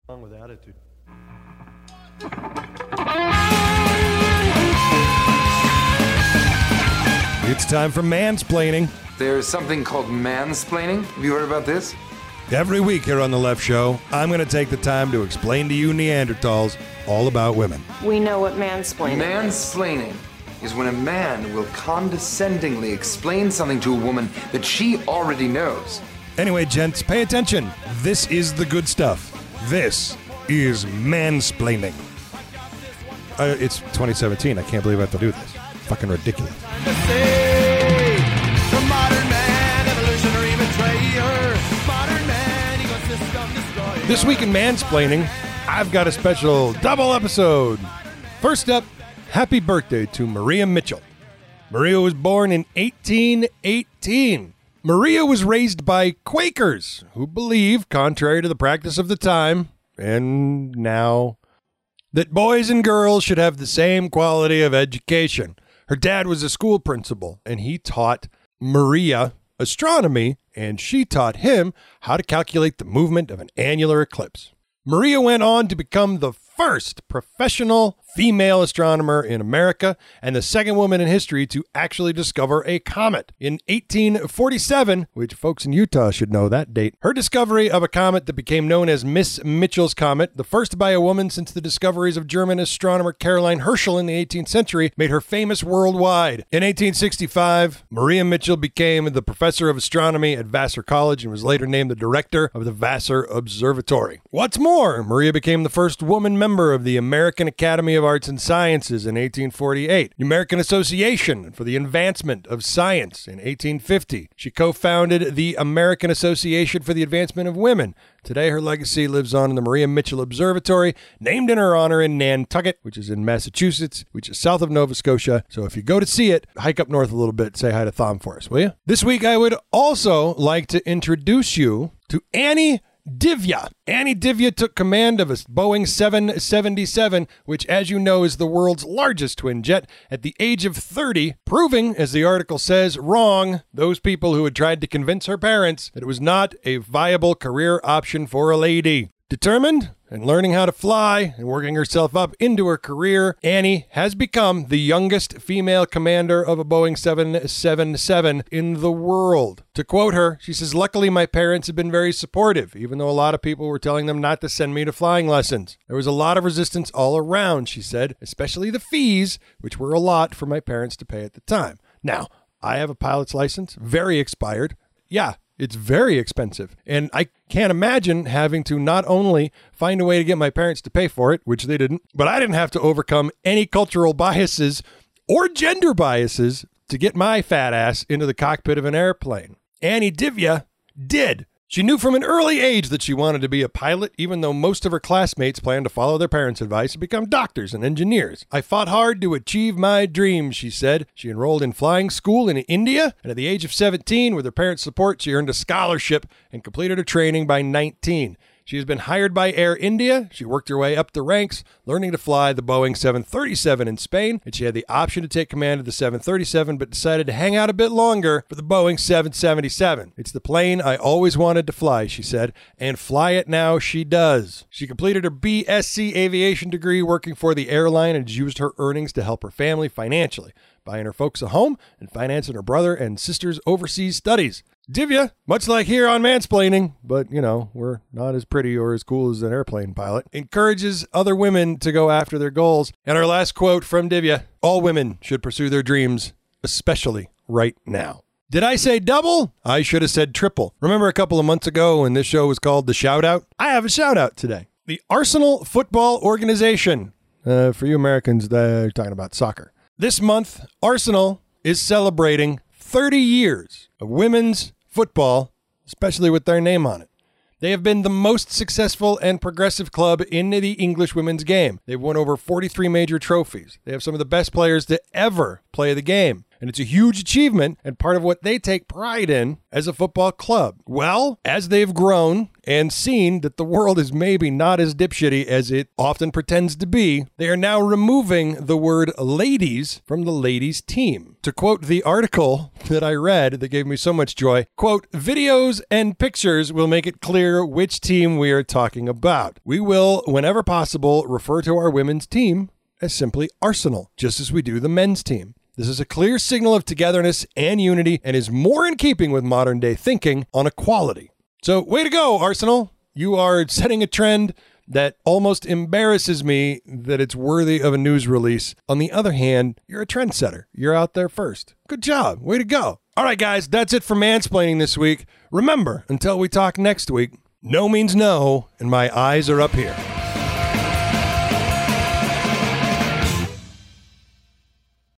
Wrong with attitude. It's time for mansplaining. There's something called mansplaining. Have you heard about this? Every week here on The Left Show, I'm going to take the time to explain to you Neanderthals all about women. We know what mansplaining is. Mansplaining is when a man will condescendingly explain something to a woman that she already knows. Anyway, gents, pay attention. This is the good stuff. This is mansplaining. It's 2017. I can't believe I have to do this. Fucking ridiculous. This week in mansplaining, I've got a special double episode. First up, happy birthday to Maria Mitchell. Maria was born in 1818. Maria was raised by Quakers who believe, contrary to the practice of the time and now, that boys and girls should have the same quality of education. Her dad was a school principal, and he taught Maria astronomy, and she taught him how to calculate the movement of an annular eclipse. Maria went on to become the first professional female astronomer in America and the second woman in history to actually discover a comet. In 1847, which folks in Utah should know that date, her discovery of a comet that became known as Miss Mitchell's Comet, the first by a woman since the discoveries of German astronomer Caroline Herschel in the 18th century, made her famous worldwide. In 1865, Maria Mitchell became the professor of astronomy at Vassar College and was later named the director of the Vassar Observatory. What's more, Maria became the first woman member of the American Academy of Arts and Sciences in 1848, the American Association for the Advancement of Science in 1850. She co-founded the American Association for the Advancement of Women. Today, her legacy lives on in the Maria Mitchell Observatory, named in her honor in Nantucket, which is in Massachusetts, which is south of Nova Scotia. So if you go to see it, hike up north a little bit, say hi to Thom for us, will you? This week, I would also like to introduce you to Annie Divya. Annie Divya took command of a Boeing 777, which, as you know, is the world's largest twin jet, at the age of 30, proving, as the article says, wrong those people who had tried to convince her parents that it was not a viable career option for a lady. Determined and learning how to fly and working herself up into her career, Annie has become the youngest female commander of a Boeing 777 in the world. To quote her, she says, "Luckily, my parents have been very supportive, even though a lot of people were telling them not to send me to flying lessons. There was a lot of resistance all around," she said, "especially the fees, which were a lot for my parents to pay at the time. Now, I have a pilot's license, very expired. Yeah, it's very expensive, and I can't imagine having to not only find a way to get my parents to pay for it, which they didn't, but I didn't have to overcome any cultural biases or gender biases to get my fat ass into the cockpit of an airplane." Annie Divya did. She knew from an early age that she wanted to be a pilot, even though most of her classmates planned to follow their parents' advice and become doctors and engineers. "I fought hard to achieve my dreams," she said. She enrolled in flying school in India, and at the age of 17, with her parents' support, she earned a scholarship and completed her training by 19. She has been hired by Air India. She worked her way up the ranks, learning to fly the Boeing 737 in Spain, and she had the option to take command of the 737, but decided to hang out a bit longer for the Boeing 777. "It's the plane I always wanted to fly," she said, and fly it now she does. She completed her BSc aviation degree working for the airline and used her earnings to help her family financially, buying her folks a home and financing her brother and sister's overseas studies. Divya, much like here on Mansplaining, but, you know, we're not as pretty or as cool as an airplane pilot, encourages other women to go after their goals. And our last quote from Divya: "All women should pursue their dreams, especially right now." Did I say double? I should have said triple. Remember a couple of months ago when this show was called The Shoutout? I have a shout-out today. The Arsenal Football Organization. For you Americans, they're talking about soccer. This month, Arsenal is celebrating 30 years of women's football, especially with their name on it. They have been the most successful and progressive club in the English women's game. They've won over 43 major trophies. They have some of the best players to ever play the game. and it's a huge achievement and part of what they take pride in as a football club. Well, as they've grown and seen that the world is maybe not as dipshitty as it often pretends to be, they are now removing the word ladies from the ladies team. To quote the article that I read that gave me so much joy, quote, videos and pictures will make it clear which team we are talking about. We will, whenever possible, refer to our women's team as simply Arsenal, just as we do the men's team. This is a clear signal of togetherness and unity and is more in keeping with modern day thinking on equality. So way to go, Arsenal. You are setting a trend that almost embarrasses me that it's worthy of a news release. On the other hand, you're a trendsetter. You're out there first. Good job. Way to go. All right, guys, that's it for Mansplaining this week. Remember, until we talk next week, no means no, and my eyes are up here.